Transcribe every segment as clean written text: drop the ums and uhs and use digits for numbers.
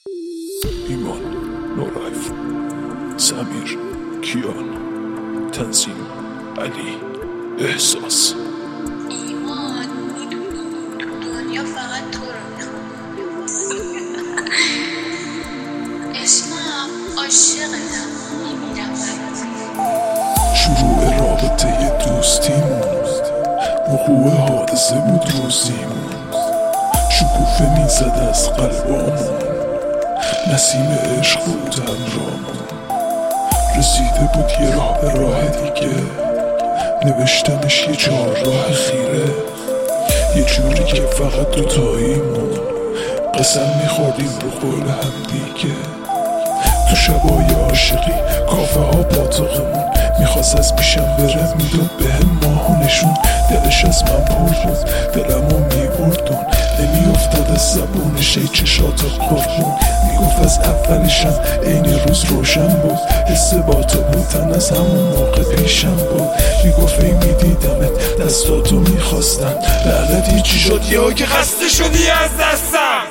ایمان، نورایف، سمیر، کیان، تنظیم، علی، احساس. ایمان دنیا فقط تو رو میخوام. اسمم عاشقتم، میمیرم برات. شروع رابطه دوستیمون وقوع حادثه بود روزیمون، شکوفه میزد از قلبامون، نسیم عشق بود همراهمون. رسیده بود یه راه به راه دیگه، نوشتنش یه چهارراه خیره، یه جوری که فقط دوتاییمون قسم میخوردیم رو قول هم دیگه. تو شبای عاشقی کافه ها پاتوقمون میخواست از پیشم بره، میداد بهم ماهونشون. دلش از من پر بود، دلمو میبردون، نمیافتاد از زبونش ای چشات قربون. میگفت از اولشم عین روز روشن بود، حس با تو بودن از همون موقع پیشم بود. میگفت ای میدیدمت دستاتو میخواستم، لعنت چی شد یا که خسته شدی از دستم.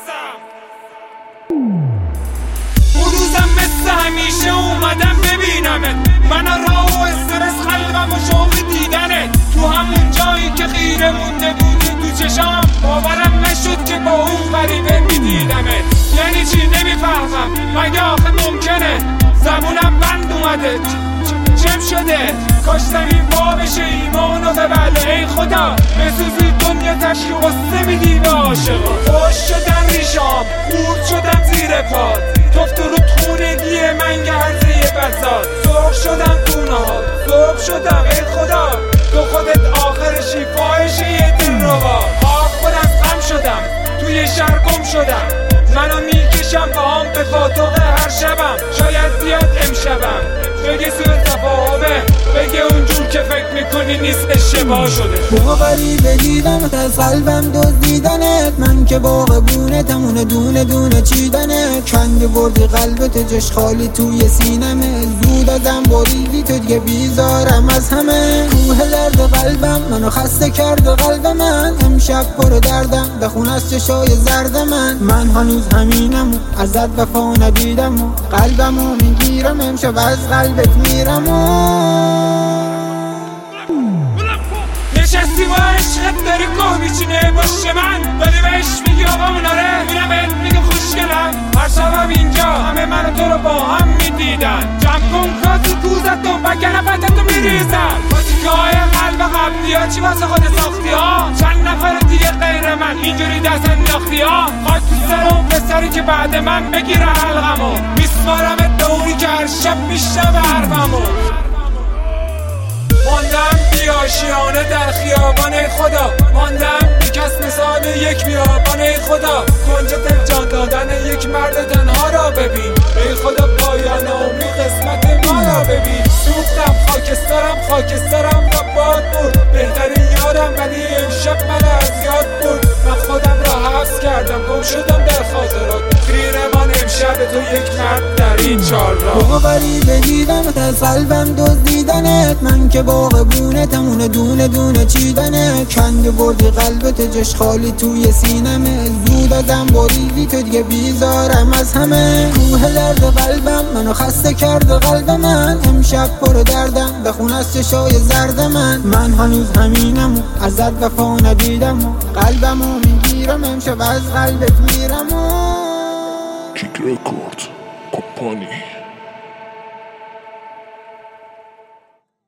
روزم مثل همیشه اومدم ببینمت، من راه و استرس قلبم و شوق دیدنت. تو همون جایی که خیره مونده بودی تو چشام، باورم نشد که با اون غریبه میدیدمت. یعنی چی نمیفهمم، مگه آخه ممکنه زبونم بند اومده؟ چم شده کاش زمین با بشه ایمان و ببله. ای خدا بسوزی دنیا تشکی قصه میدی به عاشقا. خوش شدم ریشام، خورد شدم زیر پاد، توفت رو خونگی من گرزه بزاد. صبح شدم دونهات، صبح شدم ای خدا، تو خودت آخر شیفایشی یه دل روا. خود از غم شدم، توی شهر گم شدم، منو میکشم با هم به فاتوق هر شبم. شاید بیاد امشبم بگه سوء تفاهمه، بگه اونجور که فکر میکنی نیست اشتباه شده. با غریبه دیدمت از قلبم دزدیدنت، من که باغبونه تمونه دونه دونه چیدنت. کنده بردی قلبت جش خالی توی سینمه، زود ازم بریدی تو دیگه بیزارم از همه. کوه درد قلبم منو خسته کرده قلب من، امشب پر دردم بخون از چشای زرد من هنوز همینم و ازت وفا ندیدم و قلبمو میگیرم امشب از قلبت میرم و نشستی با عشقت داری گوه میچینه باشه من، داری بهش میگی آقا مناره، میرم بهت میگه خوشگلم. هر شبم اینجا همه من و تو رو با هم میدیدن، جمع کن کاز کوزت و بکن فتتو میریزن. با تیکه های قلب قبلی ها چی واسه خود ساختی ها؟ چند نفر دیگه غیر من اینجوری دست انداختی ها؟ خاک تو سر اون پسری که بعد من بگیره حلقمو، میسپارمت به اونی که هر شب میشنوه حرفمو. ماندم بی آشیانه در خیابان ای خدا، ماندم بی کس مثال یک بیابان ای خدا. کنج دل جان دادن یک مرد تنها را ببین، ای خدا پایان عمری قسمت ما را ببین. سوختم خاکسترم را باد برد، بهترین یارم ولی امشب من از یاد برد. من خودم را حبس کردم، گم شدم در خاطرات، خیرمان امشب تو یک مرد در این چهارراه. با غریبه دیدمت از قلبم دزدیدنت، من که باغبونه تمونه دونه دونه چیدنت. کنده بردی قلبت جش خالی توی سینمه، زود ازم بریدی تو دیگه بیزارم از همه. کوه درد قلبم منو خسته کرده قلب من، امشب پر دردم بخون از چشای زرد من هنوز همینم و ازت وفا ندیدم و قلبمو میگیرم امشب از قلبت میرم و کیک رکورد کمپانی.